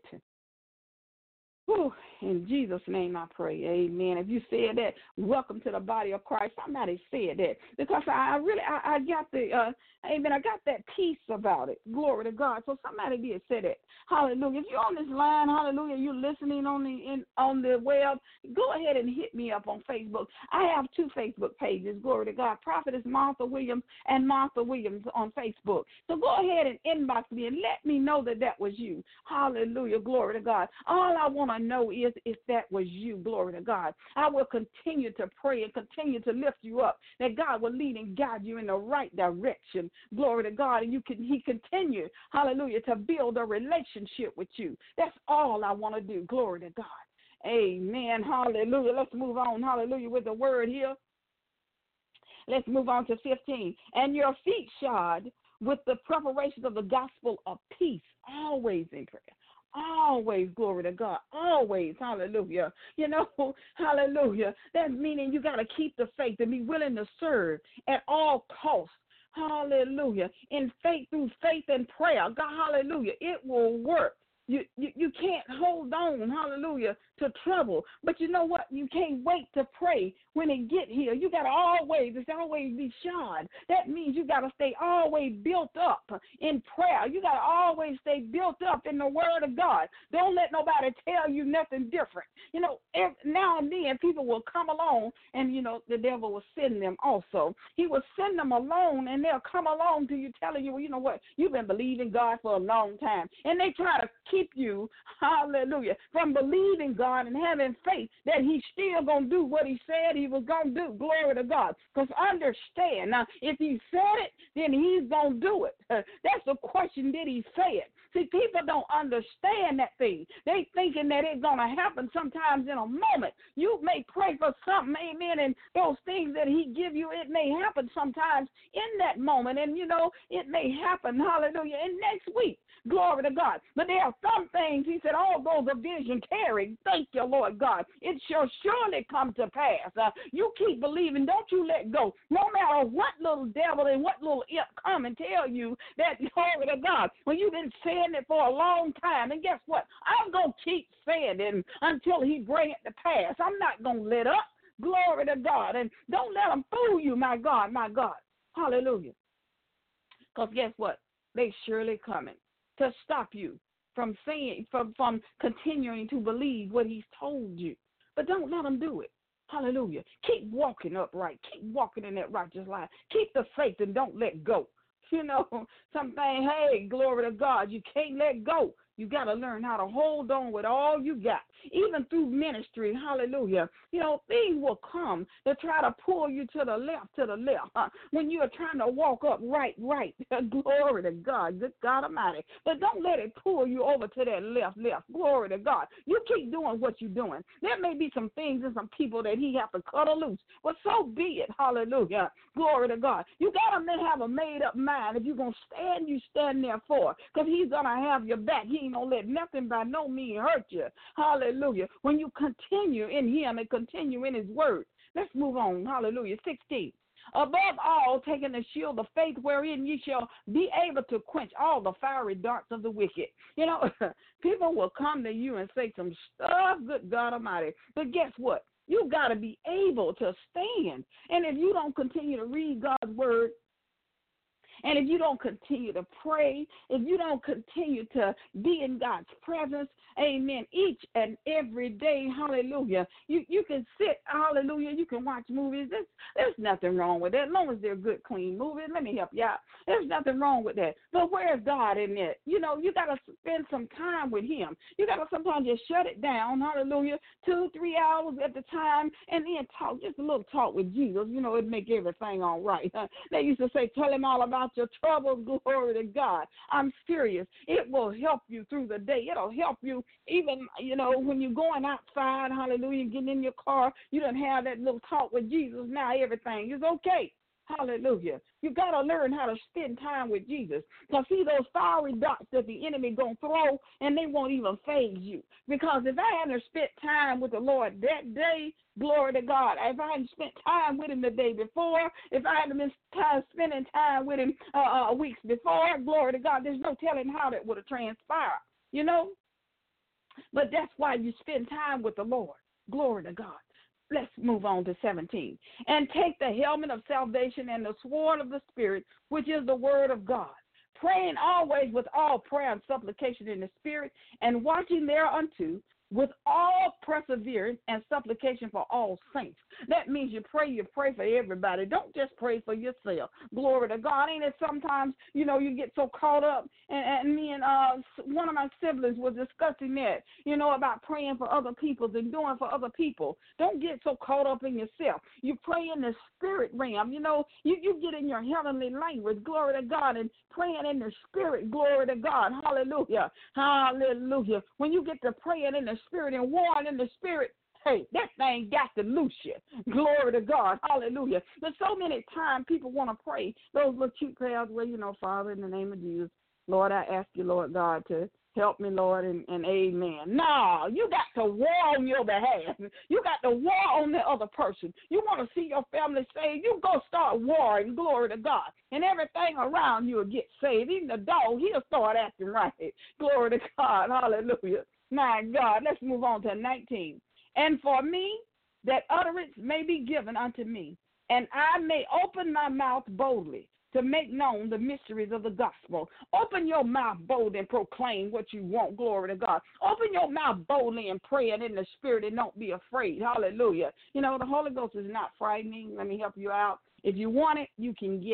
Whew, in Jesus' name I pray, amen. If you said that, welcome to the body of Christ. Somebody said that because I got the, amen, I got that peace about it. Glory to God. So somebody did say that. Hallelujah. If you're on this line, hallelujah, you're listening on the web, go ahead and hit me up on Facebook. I have 2 Facebook pages, glory to God. Prophetess Martha Williams and Martha Williams on Facebook. So go ahead and inbox me and let me know that was you. Hallelujah. Glory to God. All I want to know is if that was you, glory to God. I will continue to pray and continue to lift you up, that God will lead and guide you in the right direction, glory to God, and he continue, hallelujah, to build a relationship with you. That's all I want to do, glory to God. Amen, hallelujah. Let's move on, hallelujah, with the word here. Let's move on to 15. And your feet shod with the preparation of the gospel of peace, always in prayer. Always, glory to God, always, hallelujah. You know, hallelujah. That's meaning you got to keep the faith and be willing to serve at all costs. Hallelujah. In faith, through faith and prayer, God, hallelujah, it will work. You can't hold on, hallelujah, to trouble. But you know what? You can't wait to pray when it get here. You got to always be shod. That means you got to stay always built up in prayer. You got to always stay built up in the word of God. Don't let nobody tell you nothing different. You know, now and then people will come along and, you know, the devil will send them also. He will send them alone and they'll come along to you telling you, well, you know what? You've been believing God for a long time. And they try to keep you, hallelujah, from believing God and having faith that he's still going to do what he said he was going to do. Glory to God. Because understand, now, if he said it, then he's going to do it. That's the question, did he say it? See, people don't understand that thing. They thinking that it's going to happen sometimes in a moment. You may pray for something, amen, and those things that he give you, it may happen sometimes in that moment. And, it may happen, hallelujah, in next week. Glory to God. But there are some things, he said, although the vision tarry, thank you, Lord God, it shall surely come to pass. You keep believing. Don't you let go. No matter what little devil and what little imp come and tell you that, glory to God, when you've been saying it for a long time. And guess what? I'm going to keep saying it until he bring it to pass. I'm not going to let up. Glory to God. And don't let them fool you, my God, my God. Hallelujah. Because guess what? They surely coming to stop you from saying, from continuing to believe what he's told you. But don't let them do it. Hallelujah. Keep walking upright. Keep walking in that righteous line. Keep the faith and don't let go. Something, hey, glory to God, you can't let go. You got to learn how to hold on with all you got, even through ministry. Hallelujah. Things will come to try to pull you to the left, when you are trying to walk up right. Glory to God, good God Almighty. But don't let it pull you over to that left. Glory to God. You keep doing what you're doing. There may be some things and some people that he have to cut loose, but so be it. Hallelujah. Glory to God. You got to have a made-up mind. If you're going to stand, you stand there for, because he's going to have your back. He ain't going to let nothing by no means hurt you. Hallelujah. When you continue in him and continue in his word. Let's move on. Hallelujah. 16. Above all, taking the shield of faith wherein ye shall be able to quench all the fiery darts of the wicked. People will come to you and say some stuff, good God Almighty. But guess what? You got to be able to stand. And if you don't continue to read God's word, and if you don't continue to pray, if you don't continue to be in God's presence, amen, each and every day, hallelujah, you can sit, hallelujah, you can watch movies. There's nothing wrong with that, as long as they're good, clean movies. Let me help you out. There's nothing wrong with that. But where's God in it? You got to spend some time with him. You got to sometimes just shut it down, hallelujah, 2-3 hours at the time, and then talk, just a little talk with Jesus. It'd make everything all right. They used to say, tell him all about your troubles, glory to God. I'm serious. It will help you through the day. It'll help you even, when you're going outside, hallelujah, getting in your car, you don't have that little talk with Jesus. Now everything is okay. Hallelujah. You got to learn how to spend time with Jesus. Because see those fiery darts that the enemy going to throw, and they won't even phase you. Because if I hadn't spent time with the Lord that day, glory to God, if I hadn't spent time with him the day before, if I hadn't been spending time with him weeks before, glory to God, there's no telling how that would have transpired, But that's why you spend time with the Lord. Glory to God. Let's move on to 17. And take the helmet of salvation and the sword of the Spirit, which is the word of God, praying always with all prayer and supplication in the Spirit, and watching thereunto with all perseverance and supplication for all saints. That means you pray for everybody. Don't just pray for yourself. Glory to God. Ain't it sometimes, you get so caught up, and me and one of my siblings was discussing that, about praying for other people and doing for other people. Don't get so caught up in yourself. You pray in the spirit realm. You get in your heavenly language, glory to God, and praying in the spirit, glory to God. Hallelujah. Hallelujah. When you get to praying in the spirit and warring in the spirit, hey, that thing got to loose you. Glory to God. Hallelujah. But so many times people want to pray those little cute prayers where, Father, in the name of Jesus, Lord, I ask you, Lord God, to help me, Lord, and amen. No, you got to war on your behalf. You got to war on the other person. You want to see your family saved, you go start warring, glory to God. And everything around you will get saved. Even the dog, he'll start acting right. Glory to God. Hallelujah. My God, let's move on to 19. And for me, that utterance may be given unto me, and I may open my mouth boldly to make known the mysteries of the gospel. Open your mouth boldly and proclaim what you want, glory to God. Open your mouth boldly and pray in the spirit and don't be afraid. Hallelujah. The Holy Ghost is not frightening. Let me help you out. If you want it, you can get it.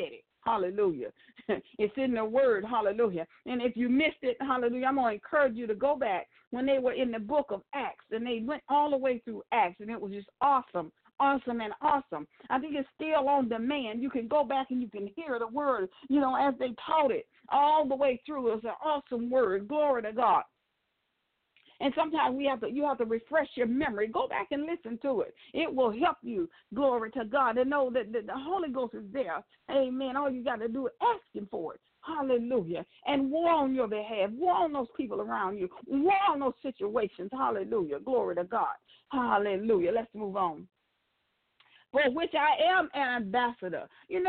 Hallelujah. It's in the word. Hallelujah. And if you missed it, hallelujah, I'm going to encourage you to go back when they were in the book of Acts, and they went all the way through Acts, and it was just awesome. Awesome and awesome. I think it's still on demand. You can go back and you can hear the word, as they taught it all the way through. It's an awesome word. Glory to God. And sometimes you have to refresh your memory. Go back and listen to it. It will help you, glory to God, to know that the Holy Ghost is there. Amen. All you got to do is ask Him for it. Hallelujah. And war on your behalf. War on those people around you. War on those situations. Hallelujah. Glory to God. Hallelujah. Let's move on. For which I am an ambassador.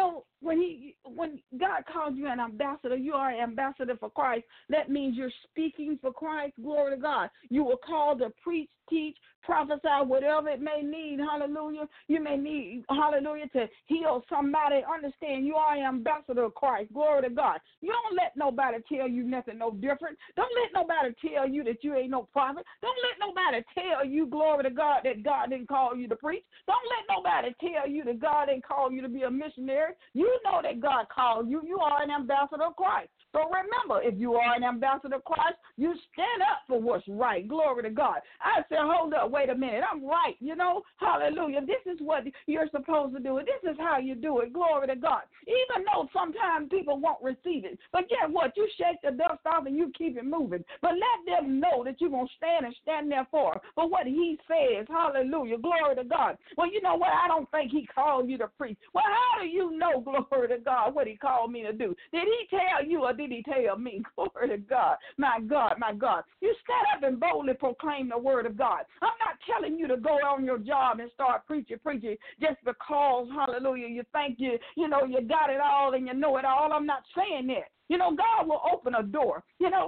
When God calls you an ambassador, you are an ambassador for Christ. That means you're speaking for Christ. Glory to God. You were called to preach, teach, prophesy, whatever it may need. Hallelujah. You may need, hallelujah, to heal somebody. Understand you are an ambassador of Christ. Glory to God. You don't let nobody tell you nothing no different. Don't let nobody tell you that you ain't no prophet. Don't let nobody tell you, glory to God, that God didn't call you to preach. Don't let nobody tell you that God didn't call you to be a missionary. You know that God called you. You are an ambassador of Christ. So remember, if you are an ambassador of Christ, you stand up for what's right. Glory to God. I said, hold up, wait a minute. I'm right, Hallelujah. This is what you're supposed to do. This is how you do it. Glory to God. Even though sometimes people won't receive it. But guess what? You shake the dust off and you keep it moving. But let them know that you're going to stand there for what He says. Hallelujah. Glory to God. Well, you know what? I don't think He called you to preach. Well, how do you know, glory to God, what He called me to do? Did He tell you or did He tell me? Glory to God. My God, my God. You stand up and boldly proclaim the word of God. I'm not telling you to go on your job and start preaching just because, hallelujah, you think you got it all and you know it all. I'm not saying that. God will open a door.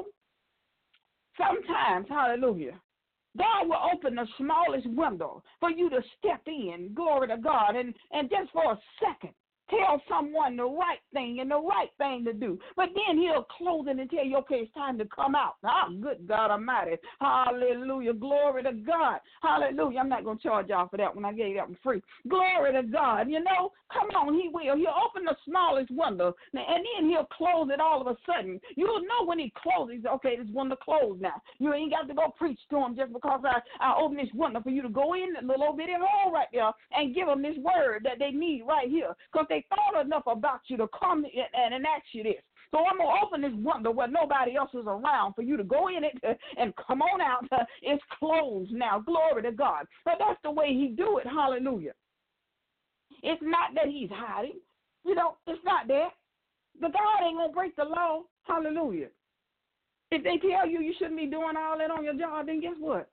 Sometimes, hallelujah, God will open the smallest window for you to step in, glory to God, and just for a second, tell someone the right thing and the right thing to do. But then He'll close it and tell you, okay, it's time to come out. Good God Almighty. Hallelujah. Glory to God. Hallelujah. I'm not going to charge y'all for that one. I gave that one free. Glory to God. Come on, He will. He'll open the smallest window, and then He'll close it all of a sudden. You'll know when He closes, okay, this window closed now. You ain't got to go preach to them just because I open this window for you to go in the little bitty hole right there and give them this word that they need right here. Because they thought enough about you to come and ask you this. So I'm going to open this window where nobody else is around for you to go in it and come on out. It's closed now. Glory to God. But that's the way He do it. Hallelujah. It's not that He's hiding. It's not that. But God ain't going to break the law. Hallelujah. If they tell you shouldn't be doing all that on your job, then guess what?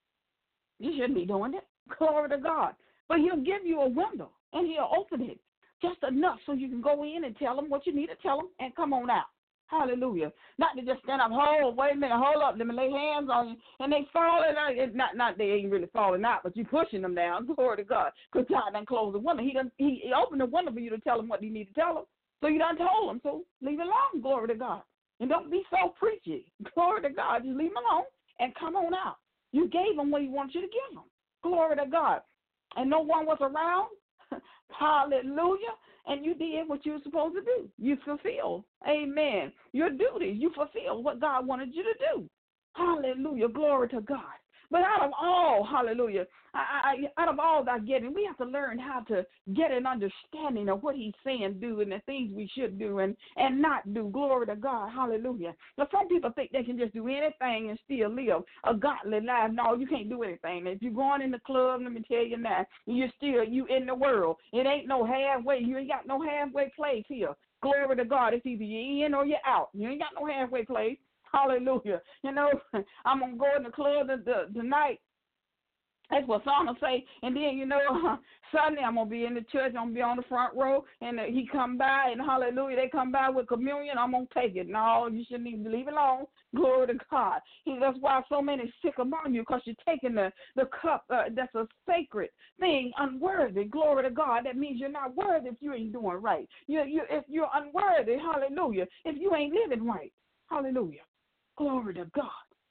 You shouldn't be doing it. Glory to God. But He'll give you a window, and He'll open it just enough so you can go in and tell them what you need to tell them and come on out. Hallelujah. Not to just stand up, wait a minute, hold up, let me lay hands on you, and they falling out. Not they ain't really falling out, but you pushing them down. Glory to God. Because God done closed the window. He opened the window for you to tell them what you need to tell them. So you done told them, so leave it alone. Glory to God. And don't be so preachy. Glory to God. Just leave them alone and come on out. You gave them what He wants you to give them. Glory to God. And no one was around. Hallelujah. And you did what you were supposed to do. You fulfilled, amen, your duties. You fulfilled what God wanted you to do. Hallelujah. Glory to God. But out of all, hallelujah, out of all that getting, we have to learn how to get an understanding of what He's saying do and the things we should do and not do. Glory to God. Hallelujah. Now, some people think they can just do anything and still live a godly life. No, you can't do anything. If you're going in the club, let me tell you now, you in the world. It ain't no halfway. You ain't got no halfway place here. Glory to God. It's either you're in or you're out. You ain't got no halfway place. Hallelujah. I'm going to go in the club tonight. That's what some will say. And then, Sunday I'm going to be in the church. I'm going to be on the front row. And he come by, and hallelujah, they come by with communion. I'm going to take it. No, you shouldn't even leave it alone. Glory to God. That's why so many sick among you, because you're taking the cup that's a sacred thing unworthy. Glory to God. That means you're not worthy if you ain't doing right. If you're unworthy, hallelujah, if you ain't living right. Hallelujah. Glory to God.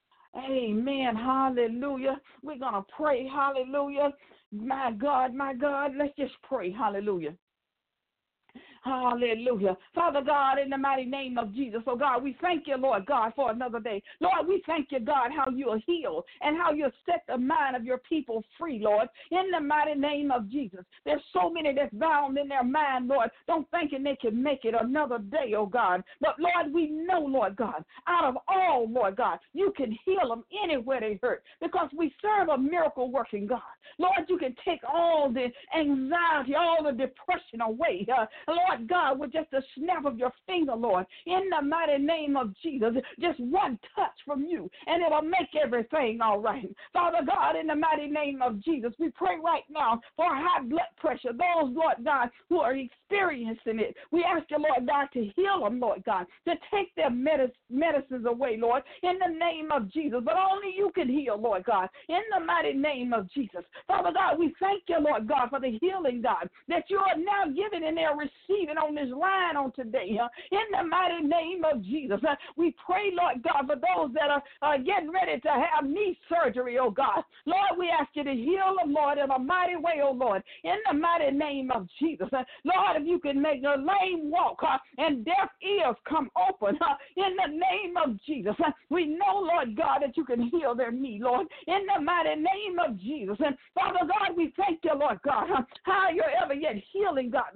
Amen. Hallelujah. We're going to pray. Hallelujah. My God, let's just pray. Hallelujah. Hallelujah. Father God, in the mighty name of Jesus, oh God, we thank you, Lord God, for another day. Lord, we thank you, God, how you are healed and how you set the mind of your people free, Lord, in the mighty name of Jesus. There's so many that's bound in their mind, Lord, don't thinking they can make it another day, oh God. But Lord, we know, Lord God, out of all, Lord God, you can heal them anywhere they hurt because we serve a miracle working God. Lord, you can take all the anxiety, all the depression away. Lord God, with just a snap of your finger, Lord, in the mighty name of Jesus, just one touch from you, and it'll make everything all right. Father God, in the mighty name of Jesus, we pray right now for high blood pressure, those, Lord God, who are experiencing it. We ask you, Lord God, to heal them, Lord God, to take their medicines away, Lord, in the name of Jesus. But only you can heal, Lord God, in the mighty name of Jesus. Father God, we thank you, Lord God, for the healing, God, that you are now giving and they're receiving on this line on today. In the mighty name of Jesus, we pray, Lord God, for those that are getting ready to have knee surgery, oh God. Lord, we ask you to heal them, Lord, in a mighty way, oh Lord, in the mighty name of Jesus. Lord, if you can make the lame walk and deaf ears come open in the name of Jesus. We know, Lord God, that you can heal their knee, Lord, in the mighty name of Jesus. And Father God, we thank you, Lord God, how you're ever yet healing, God,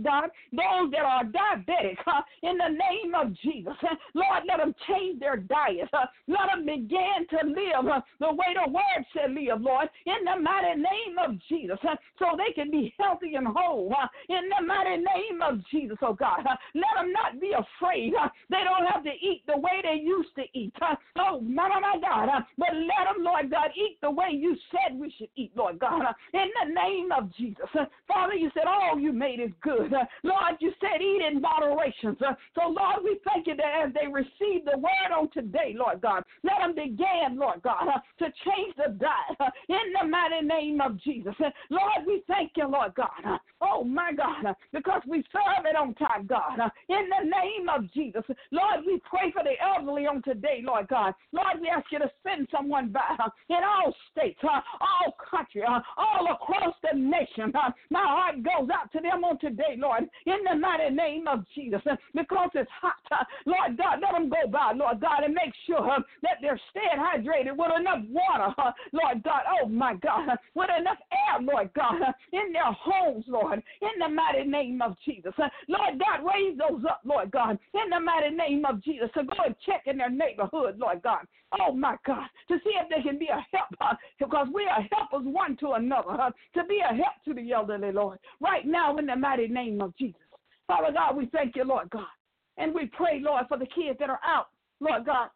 those that are diabetic, in the name of Jesus. Lord, let them change their diet. Let them begin to live the way the word said live, Lord, in the mighty name of Jesus, so they can be healthy and whole, in the mighty name of Jesus, oh God. Let them not be afraid. They don't have to eat the way they used to eat. Oh, my God. But let them, Lord God, eat the way you said we should eat, Lord God, in the name of Jesus. Father, you said all you made is good. Lord, you said eat in moderation. So, Lord, we thank you that as they receive the word on today, Lord God, let them begin, Lord God, to change the diet in the mighty name of Jesus. Lord, we thank you, Lord God. Oh, my God, because we serve it on time, God, in the name of Jesus. Lord, we pray for the elderly on today, Lord God. Lord, we ask you to send someone by in all states, all country, all across the nation. My heart goes out to them on today, Lord, in the mighty name of Jesus, because it's hot. Lord God, let them go by, Lord God, and make sure that they're staying hydrated with enough water, Lord God, oh my God, with enough air, Lord God, in their homes, Lord, in the mighty name of Jesus. Lord God, raise those up, Lord God, in the mighty name of Jesus, to go and check in their neighborhood, Lord God. Oh, my God, to see if they can be a help, because we are helpers one to another, to be a help to the elderly, Lord, right now in the mighty name of Jesus. Father God, we thank you, Lord God, and we pray, Lord, for the kids that are out, Lord God,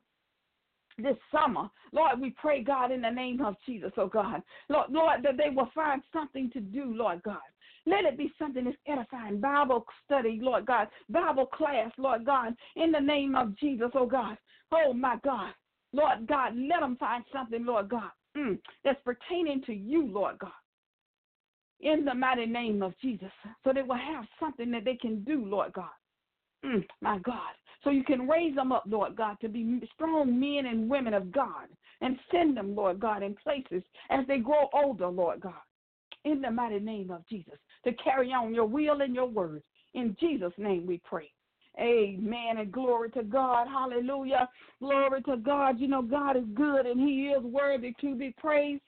this summer. Lord, we pray, God, in the name of Jesus, oh God, Lord, that they will find something to do, Lord God. Let it be something that's edifying, Bible study, Lord God, Bible class, Lord God, in the name of Jesus, oh God. Oh, my God. Lord God, let them find something, Lord God, that's pertaining to you, Lord God, in the mighty name of Jesus, so they will have something that they can do, Lord God. My God. So you can raise them up, Lord God, to be strong men and women of God and send them, Lord God, in places as they grow older, Lord God, in the mighty name of Jesus, to carry on your will and your word. In Jesus' name we pray. Amen and glory to God. Hallelujah. Glory to God. You know, God is good and he is worthy to be praised.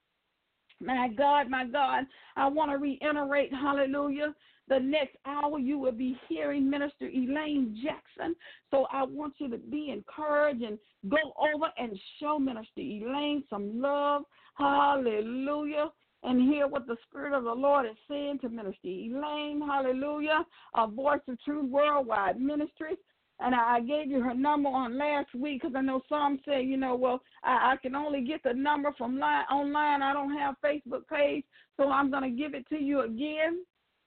My God, I want to reiterate, hallelujah, the next hour you will be hearing Minister Elaine Jackson. So I want you to be encouraged and go over and show Minister Elaine some love. Hallelujah. And hear what the Spirit of the Lord is saying to Minister Elaine. Hallelujah. A Voice of Truth Worldwide Ministries. And I gave you her number on last week because I know some say, you know, well, I can only get the number from online. I don't have Facebook page, so I'm going to give it to you again.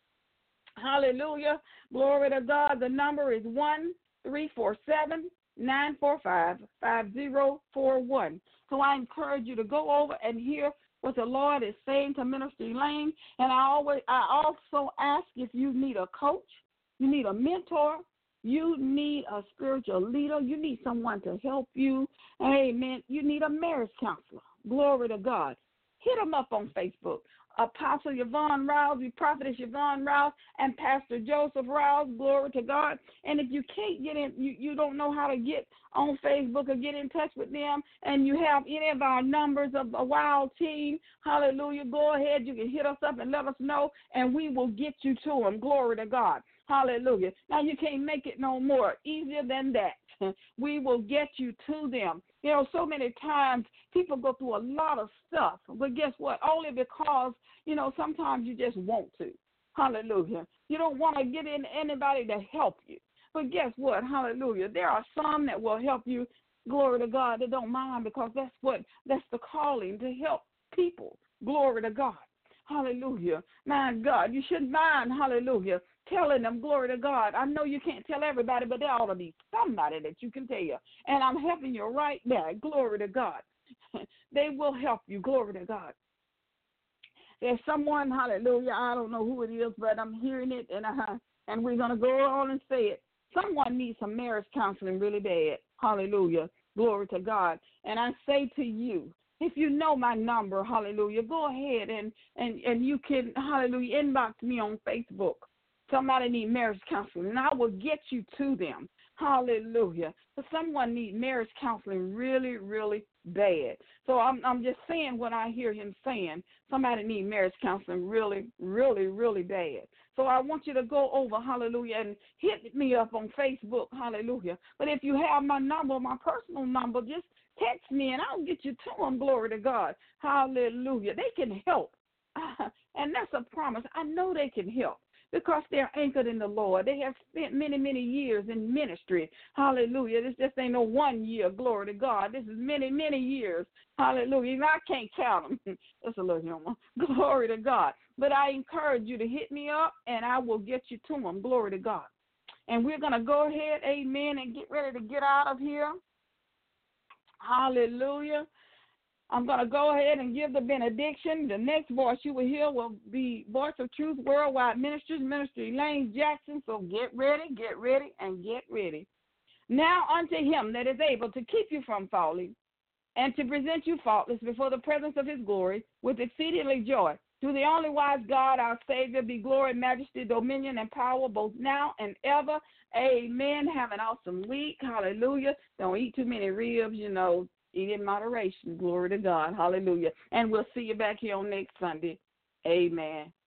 Hallelujah. Glory to God. The number is 1-347-945-5041. So I encourage you to go over and hear what the Lord is saying to Minister Elaine. And I also ask if you need a coach, you need a mentor, you need a spiritual leader, you need someone to help you. Amen. You need a marriage counselor. Glory to God. Hit them up on Facebook. Apostle Yvonne Rouse, Prophetess Yvonne Rouse, and Pastor Joseph Rouse. Glory to God. And if you can't get in, you don't know how to get on Facebook or get in touch with them, and you have any of our numbers of a wild team, hallelujah, go ahead. You can hit us up and let us know, and we will get you to them. Glory to God. Hallelujah. Now, you can't make it no more easier than that. We will get you to them. You know, so many times people go through a lot of stuff, but guess what? Only because, you know, sometimes you just want to. Hallelujah. You don't want to get in anybody to help you. But guess what? Hallelujah. There are some that will help you, glory to God, that don't mind, because that's the calling, to help people. Glory to God. Hallelujah. My God, you shouldn't mind, hallelujah, telling them, glory to God. I know you can't tell everybody, but there ought to be somebody that you can tell. And I'm helping you right there. Glory to God. They will help you. Glory to God. There's someone, hallelujah, I don't know who it is, but I'm hearing it, and we're going to go on and say it. Someone needs some marriage counseling really bad. Hallelujah. Glory to God. And I say to you, if you know my number, hallelujah, go ahead and you can, hallelujah, inbox me on Facebook. Somebody needs marriage counseling, and I will get you to them. Hallelujah. But someone needs marriage counseling really, really bad. So I'm just saying what I hear him saying. Somebody needs marriage counseling really, really, really bad. So I want you to go over, hallelujah, and hit me up on Facebook, hallelujah. But if you have my number, my personal number, just text me and I'll get you to them, glory to God. Hallelujah. They can help. And that's a promise. I know they can help, because they're anchored in the Lord. They have spent many, many years in ministry. Hallelujah. This just ain't no 1 year, glory to God. This is many, many years. Hallelujah. And I can't count them. That's a little humor. Glory to God. But I encourage you to hit me up, and I will get you to them. Glory to God. And we're going to go ahead, amen, and get ready to get out of here. Hallelujah. I'm going to go ahead and give the benediction. The next voice you will hear will be Voice of Truth Worldwide Ministries, Minister Elaine Jackson. So get ready, and get ready. Now unto him that is able to keep you from falling and to present you faultless before the presence of his glory with exceedingly joy. To the only wise God, our Savior, be glory, majesty, dominion, and power both now and ever. Amen. Have an awesome week. Hallelujah. Don't eat too many ribs, you know. Eat in moderation. Glory to God. Hallelujah. And we'll see you back here on next Sunday. Amen.